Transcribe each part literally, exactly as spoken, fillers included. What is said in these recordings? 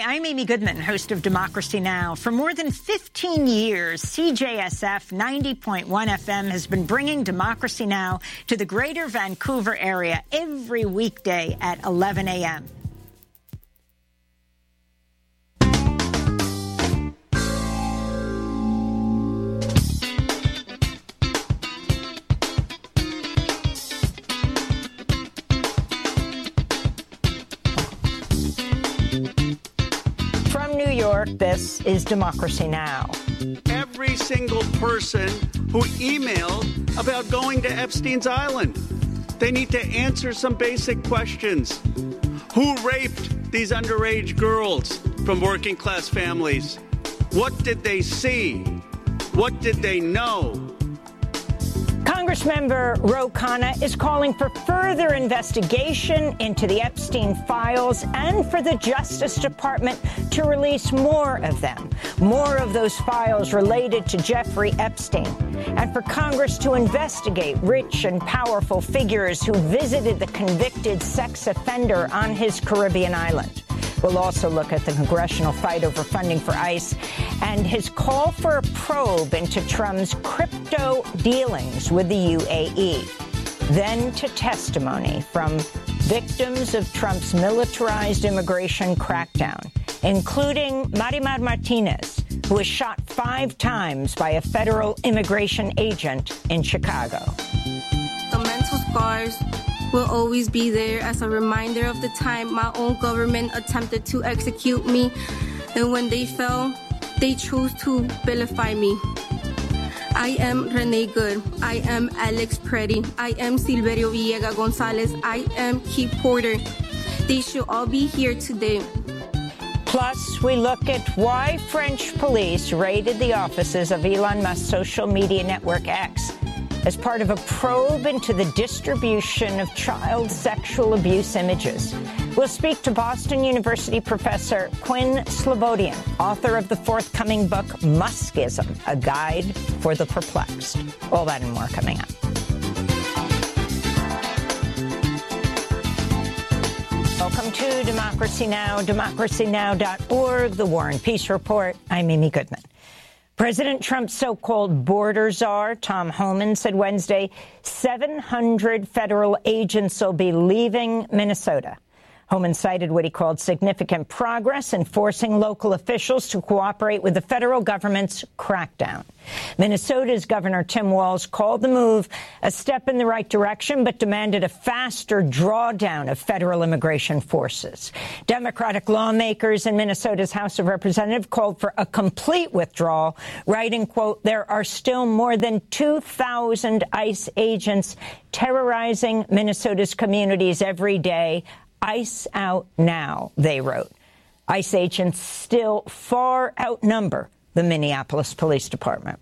Hi, I'm Amy Goodman, host of Democracy Now! For more than fifteen years, C J S F ninety point one F M has been bringing Democracy Now! To the greater Vancouver area every weekday at eleven a m From New York, this is Democracy Now! Every single person who emailed about going to Epstein's Island. They need to answer some basic questions. Who raped these underage girls from working class families? What did they see? What did they know? Congressmember Ro Khanna is calling for further investigation into the Epstein files and for the Justice Department to release more of them, more of those files related to Jeffrey Epstein, and for Congress to investigate rich and powerful figures who visited the convicted sex offender on his Caribbean island. We'll also look at the congressional fight over funding for ICE and his call for a probe into Trump's crypto dealings with the U A E. Then to testimony from victims of Trump's militarized immigration crackdown, including Marimar Martinez, who was shot five times by a federal immigration agent in Chicago. The mental scars will always be there as a reminder of the time my own government attempted to execute me, and when they fell, they chose to vilify me. I am Renee Good. I am Alex Preddy. I am Silverio Villegas Gonzalez. I am Keith Porter. They should all be here today. Plus, we look at why French police raided the offices of Elon Musk's social media network X as part of a probe into the distribution of child sexual abuse images. We'll speak to Boston University professor Quinn Slobodian, author of the forthcoming book, Muskism, A Guide for the Perplexed. All that and more coming up. Welcome to Democracy Now!, democracy now dot org, The War and Peace Report. I'm Amy Goodman. President Trump's so-called border czar, Tom Homan, said Wednesday seven hundred federal agents will be leaving Minnesota. Homan cited what he called significant progress in forcing local officials to cooperate with the federal government's crackdown. Minnesota's Governor Tim Walz called the move a step in the right direction, but demanded a faster drawdown of federal immigration forces. Democratic lawmakers in Minnesota's House of Representatives called for a complete withdrawal, writing, quote, "There are still more than two thousand ICE agents terrorizing Minnesota's communities every day. ICE out now," they wrote. ICE agents still far outnumber the Minneapolis Police Department.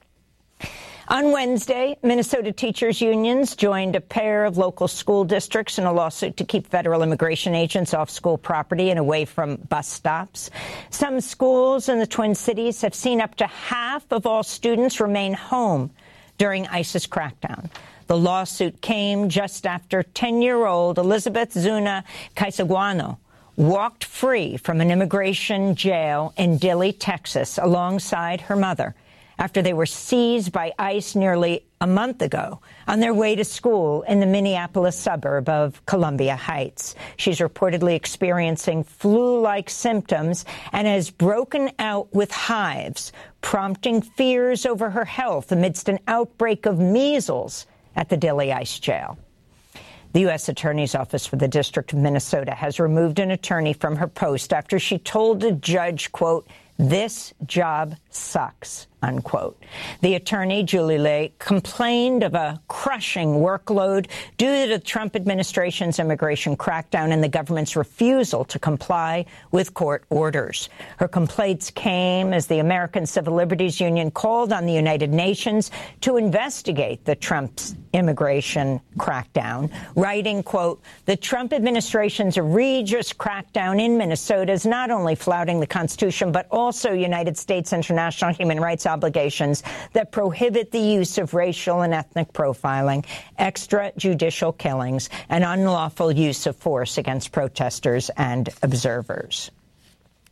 On Wednesday, Minnesota teachers' unions joined a pair of local school districts in a lawsuit to keep federal immigration agents off school property and away from bus stops. Some schools in the Twin Cities have seen up to half of all students remain home during ICE's crackdown. The lawsuit came just after ten-year-old Elizabeth Zuna Caisaguano walked free from an immigration jail in Dilley, Texas, alongside her mother, after they were seized by ICE nearly a month ago on their way to school in the Minneapolis suburb of Columbia Heights. She's reportedly experiencing flu-like symptoms and has broken out with hives, prompting fears over her health amidst an outbreak of measles at the Dilley ICE jail. The U S Attorney's Office for the District of Minnesota has removed an attorney from her post after she told a judge, quote, "This job sucks," unquote. The attorney, Julie Lay, complained of a crushing workload due to the Trump administration's immigration crackdown and the government's refusal to comply with court orders. Her complaints came as the American Civil Liberties Union called on the United Nations to investigate the Trump's immigration crackdown, writing, quote, "The Trump administration's egregious crackdown in Minnesota is not only flouting the Constitution, but also United States international human rights obligations that prohibit the use of racial and ethnic profiling, extrajudicial killings, and unlawful use of force against protesters and observers."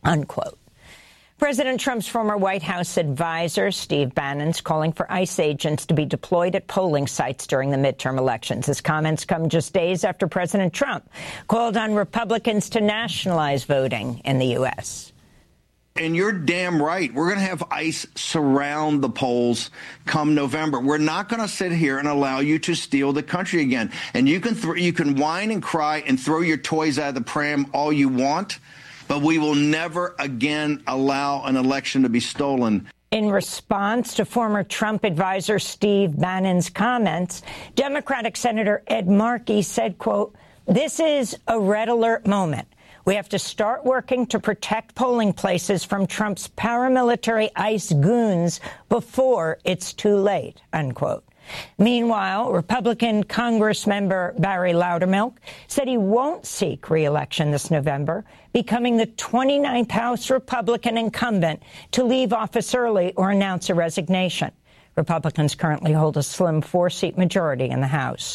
unquote. President Trump's former White House advisor, Steve Bannon's calling for ICE agents to be deployed at polling sites during the midterm elections. His comments come just days after President Trump called on Republicans to nationalize voting in the U S. And you're damn right. We're going to have ICE surround the polls come November. We're not going to sit here and allow you to steal the country again. And you can th- you can whine and cry and throw your toys out of the pram all you want, but we will never again allow an election to be stolen. In response to former Trump advisor Steve Bannon's comments, Democratic Senator Ed Markey said, quote, "This is a red alert moment. We have to start working to protect polling places from Trump's paramilitary ICE goons before it's too late," unquote. Meanwhile, Republican Congressmember Barry Loudermilk said he won't seek re-election this November, becoming the twenty-ninth House Republican incumbent to leave office early or announce a resignation. Republicans currently hold a slim four-seat majority in the House.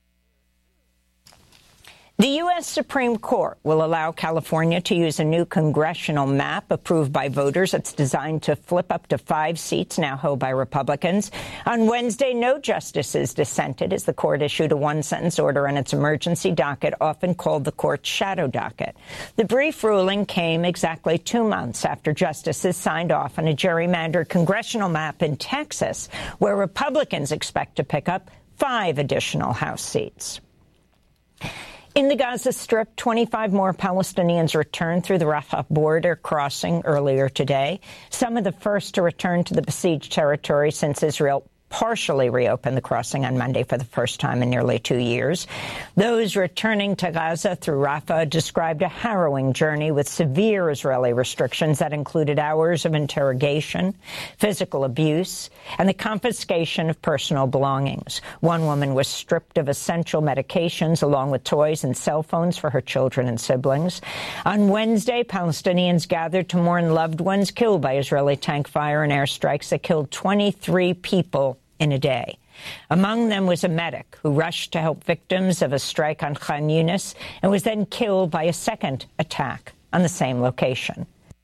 The U S Supreme Court will allow California to use a new congressional map approved by voters. It's designed to flip up to five seats now held by Republicans. On Wednesday, no justices dissented as the court issued a one-sentence order on its emergency docket, often called the court's shadow docket. The brief ruling came exactly two months after justices signed off on a gerrymandered congressional map in Texas, where Republicans expect to pick up five additional House seats. In the Gaza Strip, twenty-five more Palestinians returned through the Rafah border crossing earlier today, some of the first to return to the besieged territory since Israel partially reopened the crossing on Monday for the first time in nearly two years. Those returning to Gaza through Rafah described a harrowing journey with severe Israeli restrictions that included hours of interrogation, physical abuse, and the confiscation of personal belongings. One woman was stripped of essential medications along with toys and cell phones for her children and siblings. On Wednesday, Palestinians gathered to mourn loved ones killed by Israeli tank fire and airstrikes that killed twenty-three people in a day. Among them was a medic who rushed to help victims of a strike on Khan Yunis and was then killed by a second attack on the same location.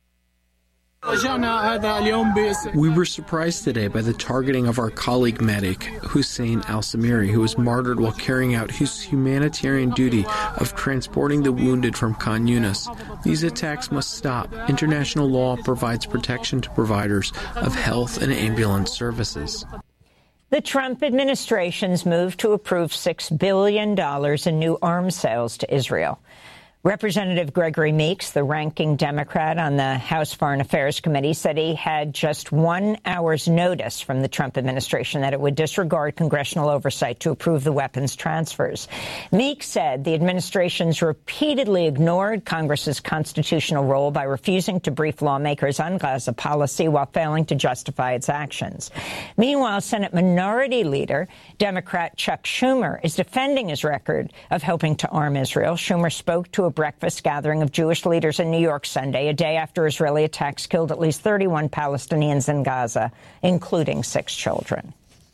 We were surprised today by the targeting of our colleague medic, Hussein al-Samiri, who was martyred while carrying out his humanitarian duty of transporting the wounded from Khan Yunis. These attacks must stop. International law provides protection to providers of health and ambulance services. The Trump administration's move to approve six billion dollars in new arms sales to Israel. Representative Gregory Meeks, the ranking Democrat on the House Foreign Affairs Committee, said he had just one hour's notice from the Trump administration that it would disregard congressional oversight to approve the weapons transfers. Meeks said the administration's repeatedly ignored Congress's constitutional role by refusing to brief lawmakers on Gaza policy while failing to justify its actions. Meanwhile, Senate Minority Leader, Democrat Chuck Schumer, is defending his record of helping to arm Israel. Schumer spoke to a breakfast gathering of Jewish leaders in New York Sunday, a day after Israeli attacks killed at least thirty-one Palestinians in Gaza, including six children.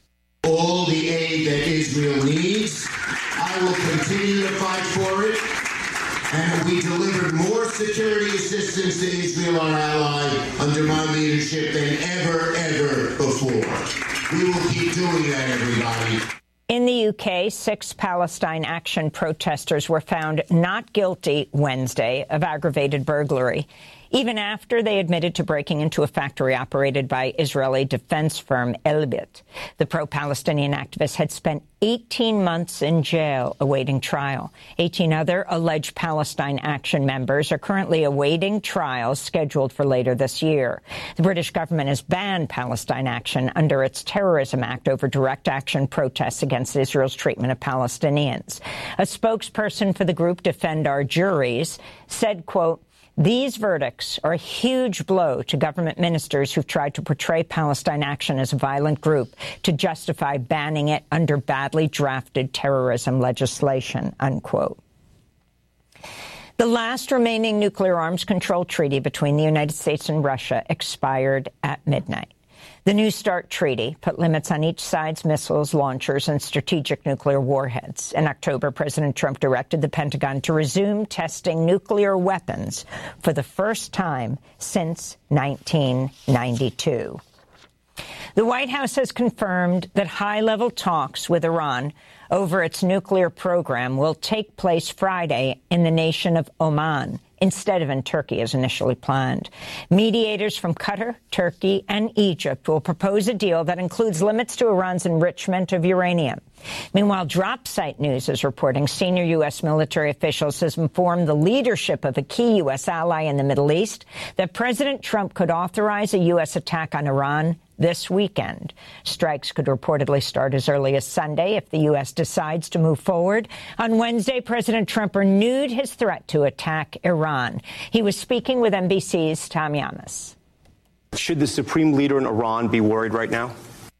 All the aid that Israel needs, I will continue to fight for it. And we delivered more security assistance to Israel, our ally, under my leadership than ever, ever before. We will keep doing that, everybody. In the U K, six Palestine Action protesters were found not guilty Wednesday of aggravated burglary, even after they admitted to breaking into a factory operated by Israeli defense firm Elbit. The pro-Palestinian activists had spent eighteen months in jail awaiting trial. eighteen other alleged Palestine Action members are currently awaiting trials scheduled for later this year. The British government has banned Palestine Action under its Terrorism Act over direct action protests against Israel's treatment of Palestinians. A spokesperson for the group Defend Our Juries said, quote, "These verdicts are a huge blow to government ministers who've tried to portray Palestine Action as a violent group to justify banning it under badly drafted terrorism legislation," unquote. The last remaining nuclear arms control treaty between the United States and Russia expired at midnight. The New START treaty put limits on each side's missiles, launchers, and strategic nuclear warheads. In October, President Trump directed the Pentagon to resume testing nuclear weapons for the first time since nineteen ninety-two. The White House has confirmed that high-level talks with Iran over its nuclear program will take place Friday in the nation of Oman, instead of in Turkey as initially planned. Mediators from Qatar, Turkey, and Egypt will propose a deal that includes limits to Iran's enrichment of uranium. Meanwhile, DropSite News is reporting senior U S military officials has informed the leadership of a key U S ally in the Middle East that President Trump could authorize a U S attack on Iran this weekend. Strikes could reportedly start as early as Sunday if the U S decides to move forward. On Wednesday, President Trump renewed his threat to attack Iran. He was speaking with N B C's Tom Llamas. Should the supreme leader in Iran be worried right now?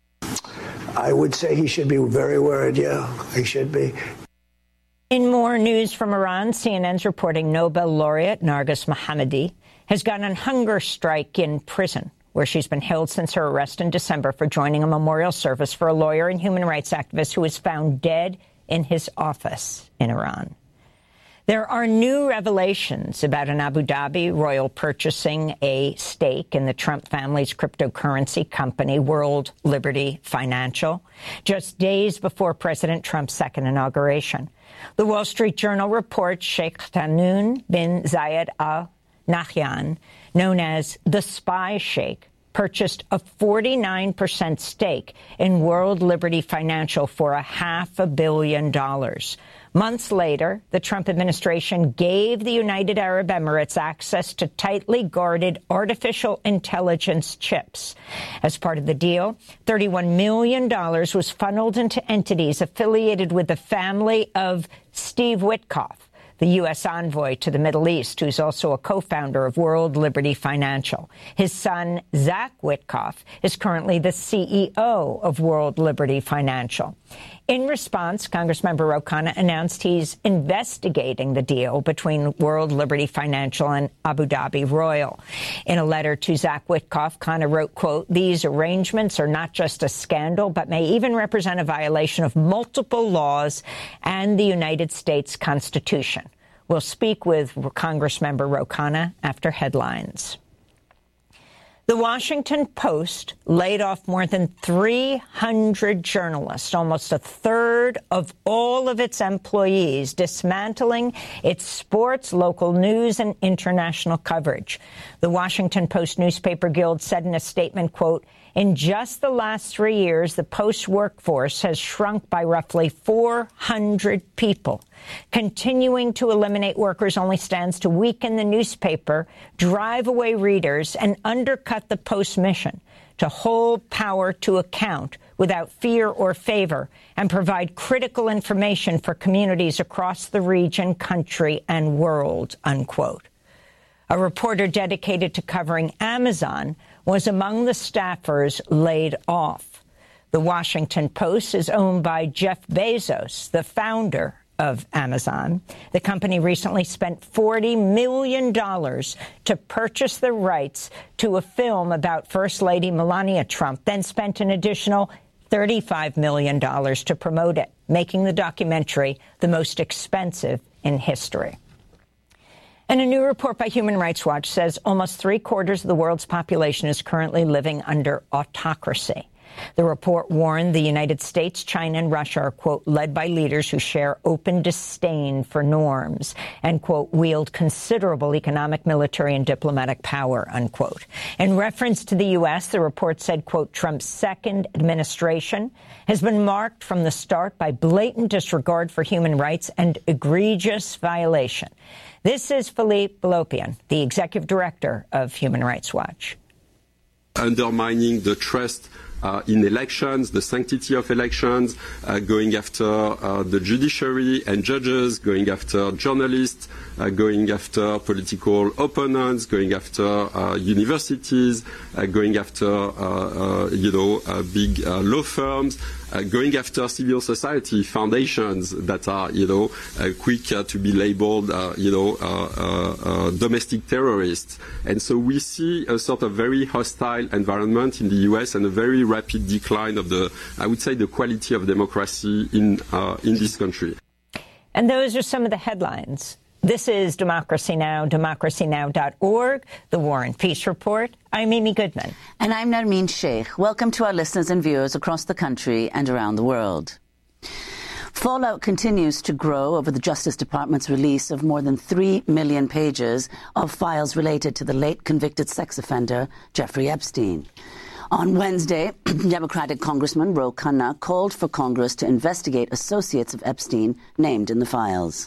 I would say he should be very worried, yeah. He should be. In more news from Iran, C N N's reporting Nobel laureate Narges Mohammadi has gone on hunger strike in prison, where she's been held since her arrest in December for joining a memorial service for a lawyer and human rights activist who was found dead in his office in Iran. There are new revelations about an Abu Dhabi royal purchasing a stake in the Trump family's cryptocurrency company, World Liberty Financial, just days before President Trump's second inauguration. The Wall Street Journal reports Sheikh Tahnoun bin Zayed Al Nahyan, known as the Spy Sheikh, purchased a forty-nine percent stake in World Liberty Financial for a half a billion dollars. Months later, the Trump administration gave the United Arab Emirates access to tightly guarded artificial intelligence chips. As part of the deal, thirty-one million dollars was funneled into entities affiliated with the family of Steve Witkoff, the U S envoy to the Middle East, who's also a co-founder of World Liberty Financial. His son, Zach Witkoff, is currently the C E O of World Liberty Financial. In response, Congressmember Ro Khanna announced he's investigating the deal between World Liberty Financial and Abu Dhabi Royal. In a letter to Zach Witkoff, Khanna wrote, quote, "These arrangements are not just a scandal, but may even represent a violation of multiple laws and the United States Constitution." We'll speak with Congressmember Ro Khanna after headlines. The Washington Post laid off more than three hundred journalists, almost a third of all of its employees, dismantling its sports, local news, and international coverage. The Washington Post Newspaper Guild said in a statement, quote, "In just the last three years, the Post's workforce has shrunk by roughly four hundred people. Continuing to eliminate workers only stands to weaken the newspaper, drive away readers, and undercut the Post's mission to hold power to account without fear or favor and provide critical information for communities across the region, country, and world," unquote. A reporter dedicated to covering Amazon was among the staffers laid off. The Washington Post is owned by Jeff Bezos, the founder of Amazon. The company recently spent forty million dollars to purchase the rights to a film about First Lady Melania Trump, then spent an additional thirty-five million dollars to promote it, making the documentary the most expensive in history. And a new report by Human Rights Watch says almost three-quarters of the world's population is currently living under autocracy. The report warned the United States, China, and Russia are, quote, led by leaders who share open disdain for norms and, quote, wield considerable economic, military, and diplomatic power, unquote. In reference to the U S, the report said, quote, Trump's second administration has been marked from the start by blatant disregard for human rights and egregious violation. This is Philippe Balopian, the executive director of Human Rights Watch. Undermining the trust Uh, in elections, the sanctity of elections, uh, going after uh, the judiciary and judges, going after journalists, uh, going after political opponents, going after uh, universities, uh, going after, uh, uh, you know, uh, big uh, law firms, uh, going after civil society foundations that are, you know, uh, quick uh, to be labeled, uh, you know, uh, uh, uh, domestic terrorists. And so we see a sort of very hostile environment in the U S and a very rapid decline of the, I would say, the quality of democracy in uh, in this country. And those are some of the headlines. This is Democracy Now!, democracy now dot org, The War and Peace Report. I'm Amy Goodman. And I'm Nermeen Sheikh. Welcome to our listeners and viewers across the country and around the world. Fallout continues to grow over the Justice Department's release of more than three million pages of files related to the late convicted sex offender, Jeffrey Epstein. On Wednesday, Democratic Congressman Ro Khanna called for Congress to investigate associates of Epstein named in the files.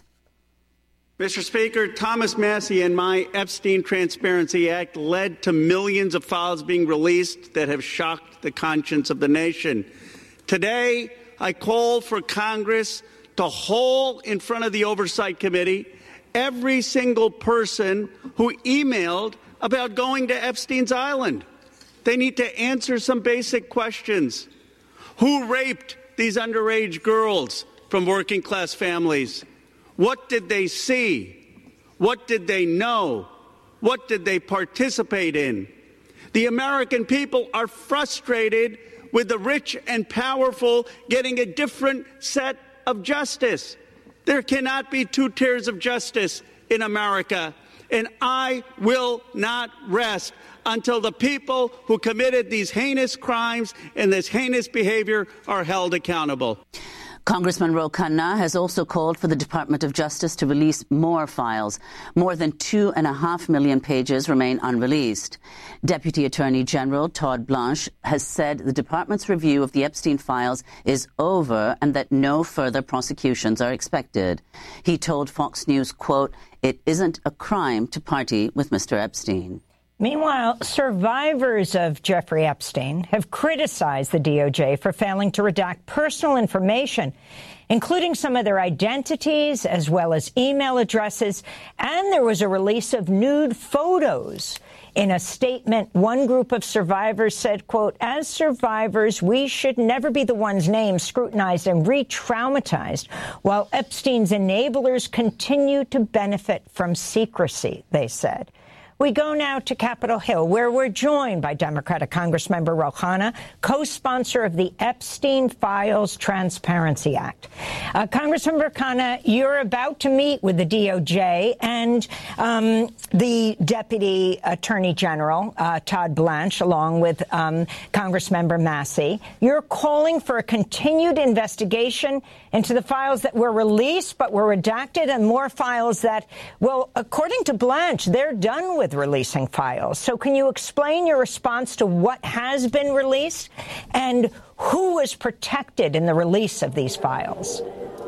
Mister Speaker, Thomas Massie and my Epstein Transparency Act led to millions of files being released that have shocked the conscience of the nation. Today, I call for Congress to haul in front of the Oversight Committee every single person who emailed about going to Epstein's Island. They need to answer some basic questions. Who raped these underage girls from working-class families? What did they see? What did they know? What did they participate in? The American people are frustrated with the rich and powerful getting a different set of justice. There cannot be two tiers of justice in America, and I will not rest until the people who committed these heinous crimes and this heinous behavior are held accountable. Congressman Ro Khanna has also called for the Department of Justice to release more files. More than two and a half million pages remain unreleased. Deputy Attorney General Todd Blanche has said the department's review of the Epstein files is over and that no further prosecutions are expected. He told Fox News, quote, "It isn't a crime to party with Mister Epstein." Meanwhile, survivors of Jeffrey Epstein have criticized the D O J for failing to redact personal information, including some of their identities as well as email addresses. And there was a release of nude photos. In a statement, one group of survivors said, quote, "As survivors, we should never be the ones named, scrutinized and re-traumatized, while Epstein's enablers continue to benefit from secrecy," they said. We go now to Capitol Hill, where we're joined by Democratic Congressmember Ro Khanna, co-sponsor of the Epstein Files Transparency Act. Uh, Congressmember Khanna, you're about to meet with the D O J and um, the Deputy Attorney General, uh, Todd Blanche, along with um, Congressmember Massie. You're calling for a continued investigation into the files that were released but were redacted and more files that, well, according to Blanche, they're done with releasing files. So can you explain your response to what has been released and who was protected in the release of these files?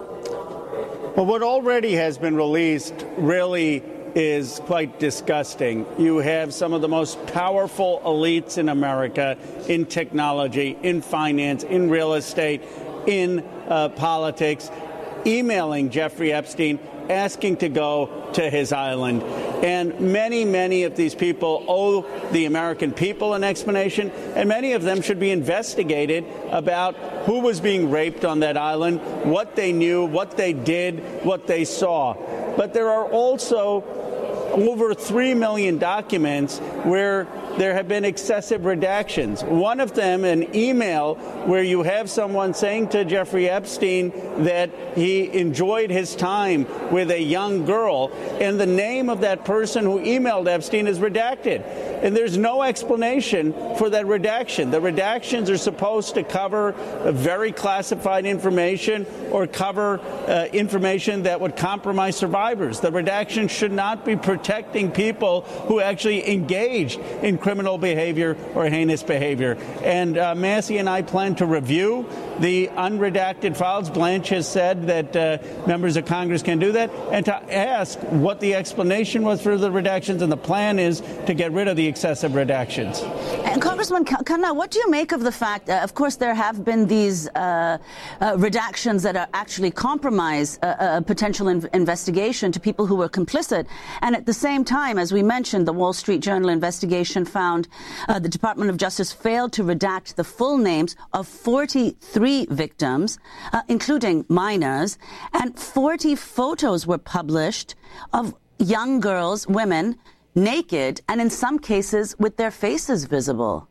Well, what already has been released really is quite disgusting. You have some of the most powerful elites in America in technology, in finance, in real estate, in uh, politics, emailing Jeffrey Epstein, asking to go to his island. And many, many of these people owe the American people an explanation, and many of them should be investigated about who was being raped on that island, what they knew, what they did, what they saw. But there are also over three million documents where there have been excessive redactions. One of them, an email where you have someone saying to Jeffrey Epstein that he enjoyed his time with a young girl, and the name of that person who emailed Epstein is redacted. And there's no explanation for that redaction. The redactions are supposed to cover very classified information or cover uh, information that would compromise survivors. The redaction should not be protecting people who actually engaged in criminal behavior or heinous behavior. And uh, Massie and I plan to review the unredacted files. Blanche has said that uh, members of Congress can do that, and to ask what the explanation was for the redactions. And the plan is to get rid of the the excessive redactions. And Congressman Khanna, what do you make of the fact, uh, of course, there have been these uh, uh, redactions that are actually compromise uh, a potential in- investigation to people who were complicit. And at the same time, as we mentioned, the Wall Street Journal investigation found uh, the Department of Justice failed to redact the full names of forty-three victims, uh, including minors, and forty photos were published of young girls, women, naked, and in some cases with their faces visible.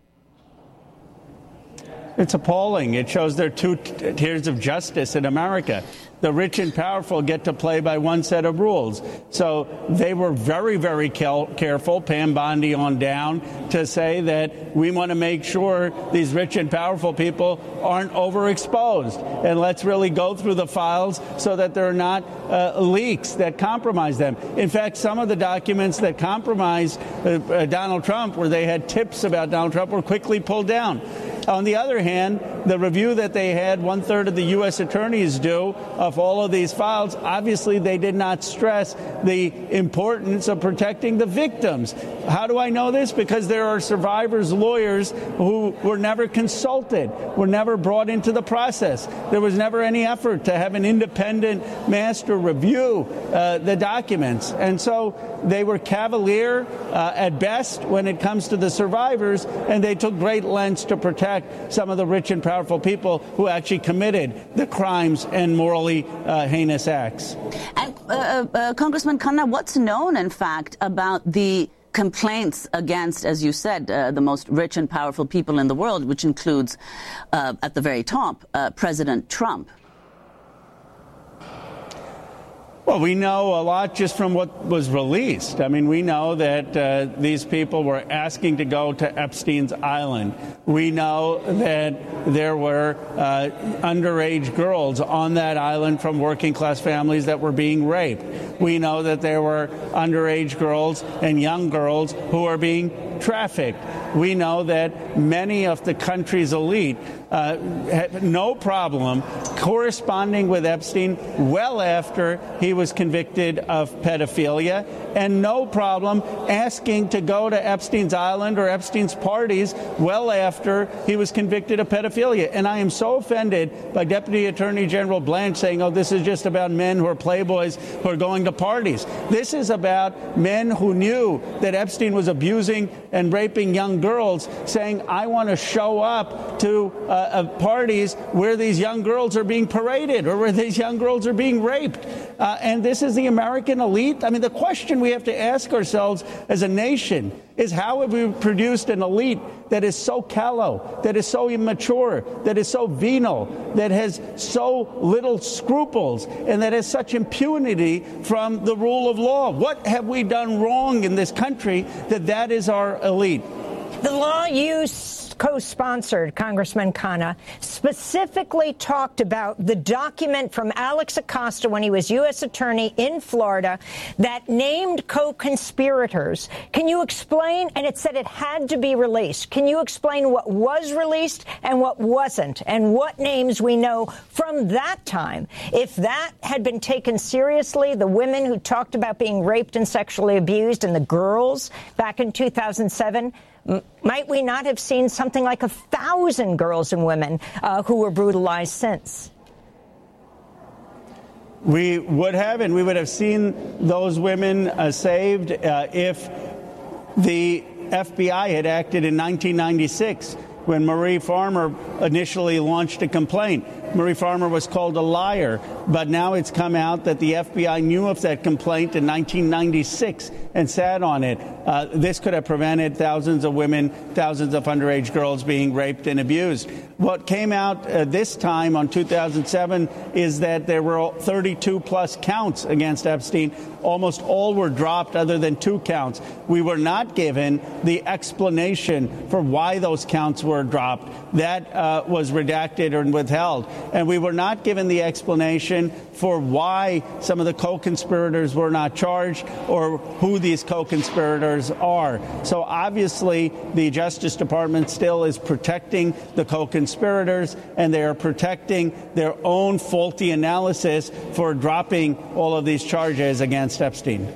It's appalling. It shows there are two t- tiers of justice in America. The rich and powerful get to play by one set of rules. So they were very, very cal- careful, Pam Bondi on down, to say that we want to make sure these rich and powerful people aren't overexposed. And let's really go through the files so that there are not uh, leaks that compromise them. In fact, some of the documents that compromised uh, uh, Donald Trump, where they had tips about Donald Trump, were quickly pulled down. On the other hand, the review that they had one third of the U S attorneys do of all of these files, obviously they did not stress the importance of protecting the victims. How do I know this? Because there are survivors' lawyers who were never consulted, were never brought into the process. There was never any effort to have an independent master review uh, the documents. And so they were cavalier uh, at best when it comes to the survivors, and they took great lengths to protect some of the rich and powerful people who actually committed the crimes and morally uh, heinous acts. And uh, uh, Congressman Khanna, what's known, in fact, about the complaints against, as you said, uh, the most rich and powerful people in the world, which includes, uh, at the very top, uh, President Trump? Well, we know a lot just from what was released. I mean, we know that uh, these people were asking to go to Epstein's Island. We know that there were uh, underage girls on that island from working class families that were being raped. We know that there were underage girls and young girls who are being trafficked. We know that many of the country's elite uh, had no problem corresponding with Epstein well after he was convicted of pedophilia, and no problem asking to go to Epstein's Island or Epstein's parties well after he was convicted of pedophilia. And I am so offended by Deputy Attorney General Blanche saying, oh, this is just about men who are playboys who are going to parties. This is about men who knew that Epstein was abusing and raping young girls, saying, I want to show up to uh, uh, parties where these young girls are being paraded or where these young girls are being raped. Uh, and this is the American elite. I mean, the question we have to ask ourselves as a nation is, how have we produced an elite that is so callow, that is so immature, that is so venal, that has so little scruples, and that has such impunity from the rule of law? What have we done wrong in this country that that is our elite? The law you co-sponsored, Congressman Khanna, specifically talked about the document from Alex Acosta when he was U S attorney in Florida that named co-conspirators. Can you explain? And it said it had to be released. Can you explain what was released and what wasn't, and what names we know from that time? If that had been taken seriously, the women who talked about being raped and sexually abused and the girls back in two thousand seven, might we not have seen something like a thousand girls and women uh, who were brutalized since? We would have, and we would have seen those women uh, saved uh, if the F B I had acted in nineteen ninety-six when Marie Farmer initially launched a complaint. Marie Farmer was called a liar, but now it's come out that the F B I knew of that complaint in nineteen ninety-six and sat on it. Uh, this could have prevented thousands of women, thousands of underage girls being raped and abused. What came out uh, this time on two thousand seven is that there were thirty-two plus counts against Epstein. Almost all were dropped other than two counts. We were not given the explanation for why those counts were dropped. That uh, was redacted and withheld. And we were not given the explanation for why some of the co-conspirators were not charged or who these co-conspirators are. So obviously, the Justice Department still is protecting the co-conspirators, and they are protecting their own faulty analysis for dropping all of these charges against Epstein.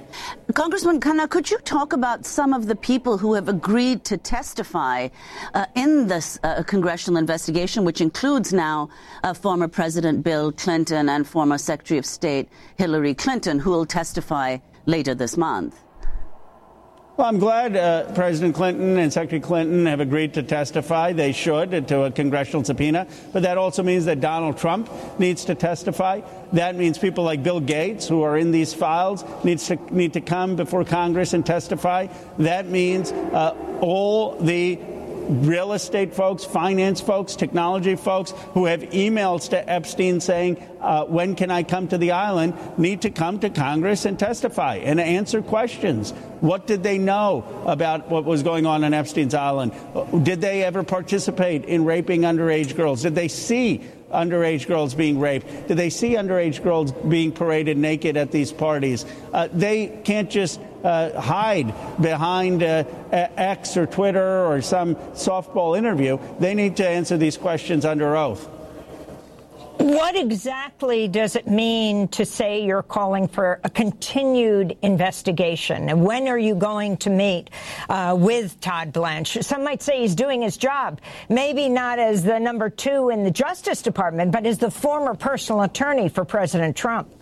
Congressman Khanna, could you talk about some of the people who have agreed to testify uh, in this uh, congressional investigation, which includes now uh, former President Bill Clinton and former Secretary of State Hillary Clinton, who will testify later this month? Well, I'm glad uh, President Clinton and Secretary Clinton have agreed to testify. They should to a congressional subpoena. But that also means that Donald Trump needs to testify. That means people like Bill Gates, who are in these files, needs to need to come before Congress and testify. That means uh, all the real estate folks, finance folks, technology folks who have emails to Epstein saying, uh, when can I come to the island, need to come to Congress and testify and answer questions. What did they know about what was going on on Epstein's island? Did they ever participate in raping underage girls? Did they see underage girls being raped? Did they see underage girls being paraded naked at these parties? Uh, they can't just uh, hide behind uh, X or Twitter or some softball interview. They need to answer these questions under oath. What exactly does it mean to say you're calling for a continued investigation? And when are you going to meet uh, with Todd Blanche? Some might say he's doing his job, maybe not as the number two in the Justice Department, but as the former personal attorney for President Trump.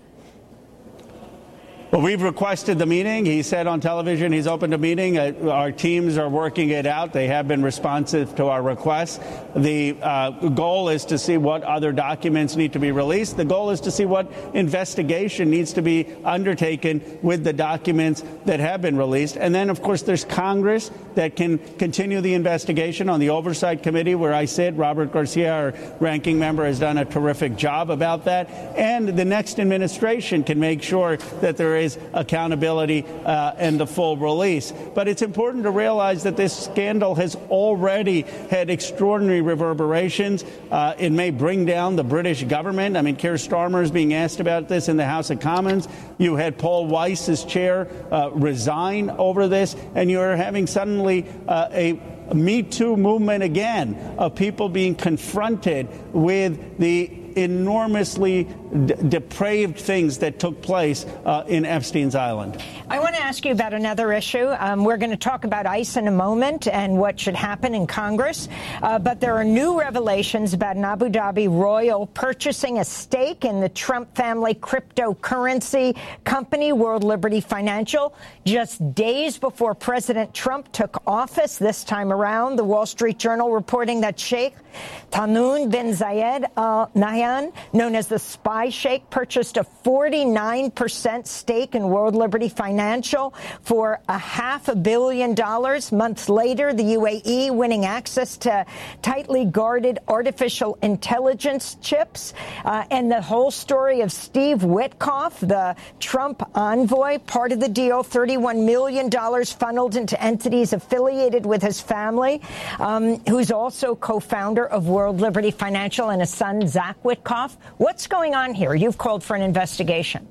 Well, we've requested the meeting. He said on television he's open to meeting. Uh, our teams are working it out. They have been responsive to our requests. The uh, goal is to see what other documents need to be released. The goal is to see what investigation needs to be undertaken with the documents that have been released. And then, of course, there's Congress that can continue the investigation. On the Oversight Committee, where I sit, Robert Garcia, our ranking member, has done a terrific job about that. And the next administration can make sure that there is accountability uh, and the full release. But it's important to realize that this scandal has already had extraordinary reverberations. Uh, it may bring down the British government. I mean, Keir Starmer is being asked about this in the House of Commons. You had Paul Weiss, as chair, uh, resign over this, and you're having suddenly uh, a Me Too movement again of people being confronted with the enormously d- depraved things that took place uh, in Epstein's Island. I want to ask you about another issue. Um, we're going to talk about ICE in a moment and what should happen in Congress. Uh, but there are new revelations about an Abu Dhabi royal purchasing a stake in the Trump family cryptocurrency company, World Liberty Financial, just days before President Trump took office this time around. The Wall Street Journal reporting that Sheikh Tahnoun bin Zayed Al Nahyan, known as the Spy Sheikh, purchased a forty-nine percent stake in World Liberty Financial for a half a billion dollars. Months later, the U A E winning access to tightly guarded artificial intelligence chips. Uh, and the whole story of Steve Witkoff, the Trump envoy, part of the deal, thirty-one million dollars funneled into entities affiliated with his family, um, who's also co-founder of World Liberty Financial, and his son, Zach Witkoff. What's going on here? You've called for an investigation.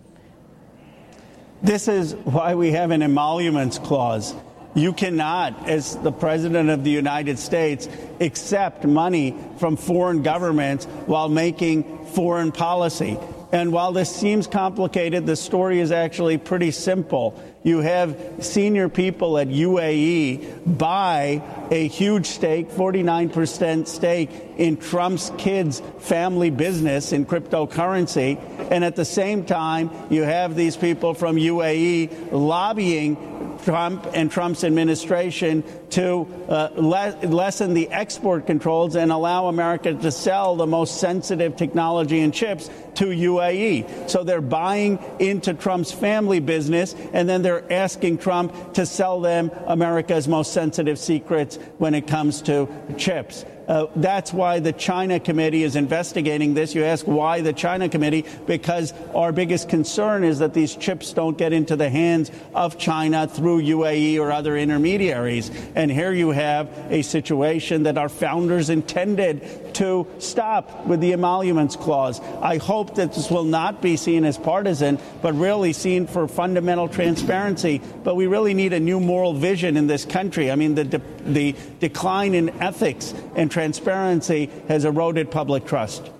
This is why we have an emoluments clause. You cannot, as the President of the United States, accept money from foreign governments while making foreign policy. And while this seems complicated, the story is actually pretty simple. You have senior people at U A E buy a huge stake, forty-nine percent stake, in Trump's kids' family business in cryptocurrency. And at the same time, you have these people from U A E lobbying Trump and Trump's administration to uh, le- lessen the export controls and allow America to sell the most sensitive technology and chips to U A E. So they're buying into Trump's family business, and then they're asking Trump to sell them America's most sensitive secrets when it comes to chips. Uh, that's why the China Committee is investigating this. You ask why the China Committee? Because our biggest concern is that these chips don't get into the hands of China through U A E or other intermediaries. And here you have a situation that our founders intended to stop with the emoluments clause. I hope that this will not be seen as partisan, but really seen for fundamental transparency. But we really need a new moral vision in this country. I mean, the de- the decline in ethics and transparency has eroded public trust.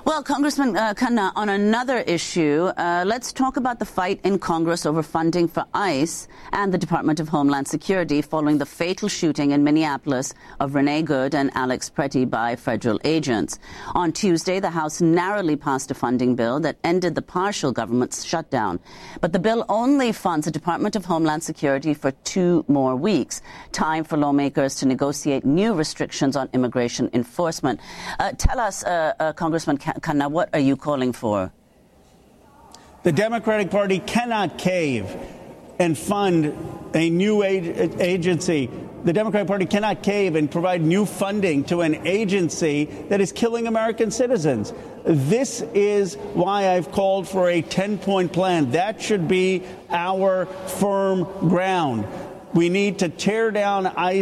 Well, Congressman uh, Khanna, on another issue, uh, let's talk about the fight in Congress over funding for ICE and the Department of Homeland Security following the fatal shooting in Minneapolis of Renee Good and Alex Pretty by federal agents. On Tuesday, the House narrowly passed a funding bill that ended the partial government shutdown. But the bill only funds the Department of Homeland Security for two more weeks, time for lawmakers to negotiate new restrictions on immigration enforcement. Uh, tell us, uh, uh, Congressman Khanna, what are you calling for? The Democratic Party cannot cave and fund a new ag- agency. The Democratic Party cannot cave and provide new funding to an agency that is killing American citizens. This is why I've called for a ten-point plan. That should be our firm ground. We need to tear down ICE.